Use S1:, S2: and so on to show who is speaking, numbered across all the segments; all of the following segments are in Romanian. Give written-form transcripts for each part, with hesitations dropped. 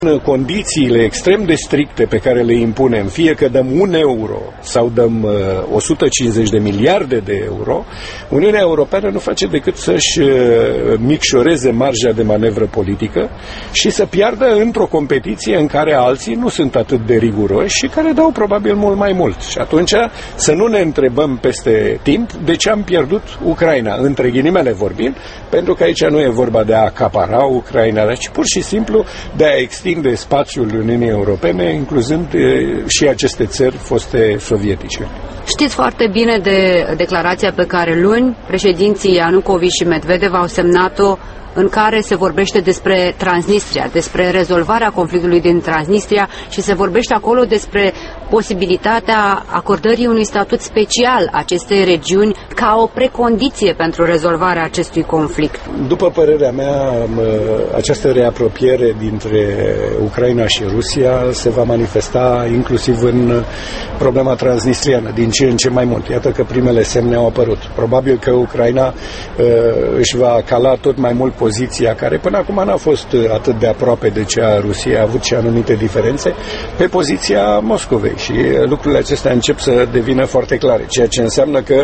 S1: În condițiile extrem de stricte pe care le impunem, fie că dăm 1 euro sau dăm 150 de miliarde de euro, Uniunea Europeană nu face decât să-și micșoreze marja de manevră politică și să piardă într-o competiție în care alții nu sunt atât de riguroși și care dau probabil mult mai mult. Și atunci să nu ne întrebăm peste timp de ce am pierdut Ucraina, între ghilimele vorbind, pentru că aici nu e vorba de a acapara Ucraina, ci pur și simplu de a extinde spațiul Uniunii Europene, incluzând și aceste țări foste sovietice.
S2: Știți foarte bine de declarația pe care luni președinții Ianukovici și Medvedev au semnat-o, în care se vorbește despre Transnistria, despre rezolvarea conflictului din Transnistria și se vorbește acolo despre posibilitatea acordării unui statut special acestei regiuni ca o precondiție pentru rezolvarea acestui conflict.
S1: După părerea mea, această reapropiere dintre Ucraina și Rusia se va manifesta inclusiv în problema transnistriană, din ce în ce mai mult. Iată că primele semne au apărut. Probabil că Ucraina își va cala tot mai mult poziția, care până acum n-a fost atât de aproape de cea a Rusiei, a avut și anumite diferențe, pe poziția Moscovei. Și lucrurile acestea încep să devină foarte clare, ceea ce înseamnă că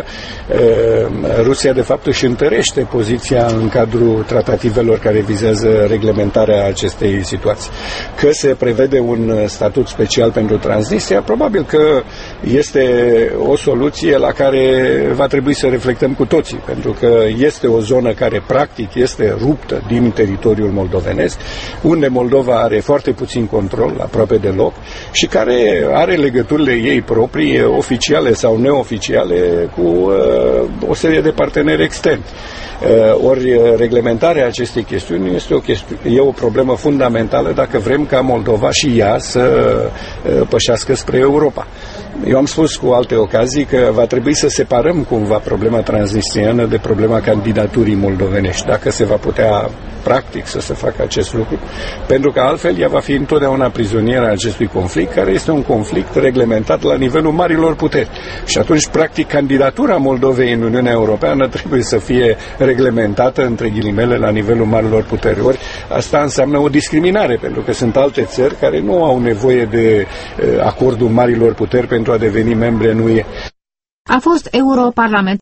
S1: Rusia de fapt își întărește poziția în cadrul tratativelor care vizează reglementarea acestei situații. Că se prevede un statut special pentru Transnistria, probabil că este o soluție la care va trebui să reflectăm cu toții, pentru că este o zonă care practic este ruptă din teritoriul moldovenesc, unde Moldova are foarte puțin control, aproape deloc, și care are legăturile ei proprii, oficiale sau neoficiale, cu o serie de parteneri externi. Ori reglementarea acestei chestiuni e o problemă fundamentală dacă vrem ca Moldova și ea să pășească spre Europa. Eu am spus cu alte ocazii că va trebui să separăm cumva problema transnistriană de problema candidaturii moldovenești, dacă se va putea practic să se facă acest lucru, pentru că altfel ea va fi întotdeauna prizonieră a acestui conflict, care este un conflict reglementat la nivelul marilor puteri. Și atunci, practic, candidatura Moldovei în Uniunea Europeană trebuie să fie reglementată, între ghilimele, la nivelul marilor puteri. Ori asta înseamnă o discriminare, pentru că sunt alte țări care nu au nevoie de acordul marilor puteri pentru a deveni membre în UE.
S3: A fost europarlamentar